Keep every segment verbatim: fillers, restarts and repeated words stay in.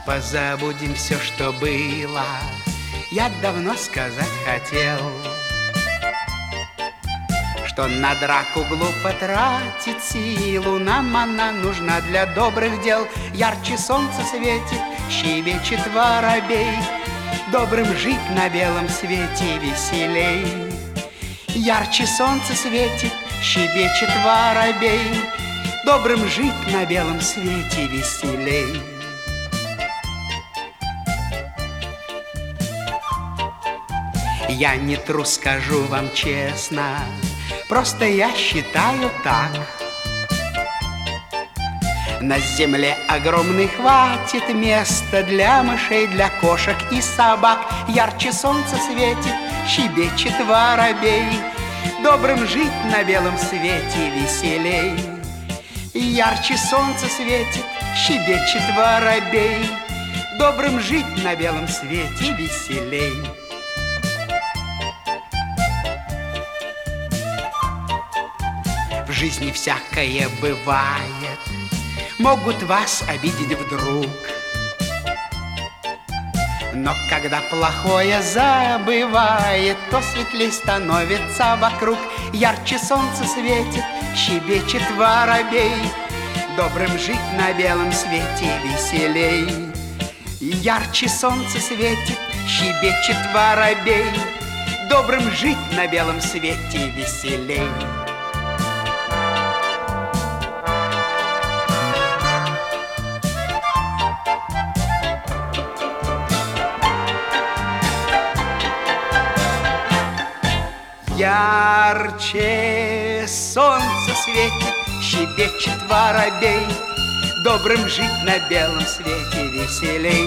Позабудем все, что было, я давно сказать хотел, что на драку глупо тратить силу, нам она нужна для добрых дел. Ярче солнце светит, щебечет воробей, добрым жить на белом свете веселей. Ярче солнце светит, щебечет воробей, добрым жить на белом свете веселей. Я не трус, скажу вам честно, просто я считаю так. На земле огромной хватит места для мышей, для кошек и собак. Ярче солнце светит, щебечет воробей, добрым жить на белом свете веселей. Ярче солнце светит, щебечет воробей, добрым жить на белом свете веселей. В жизни всякое бывает, могут вас обидеть вдруг, но когда плохое забывает, то светлей становится вокруг. Ярче солнце светит, щебечет воробей, добрым жить на белом свете веселей. Ярче солнце светит, щебечет воробей, добрым жить на белом свете веселей. Ярче солнце светит, щебечет воробей, добрым жить на белом свете веселей.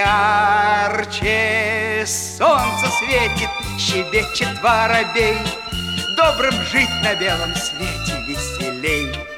Ярче солнце светит, щебечет воробей, добрым жить на белом свете веселей.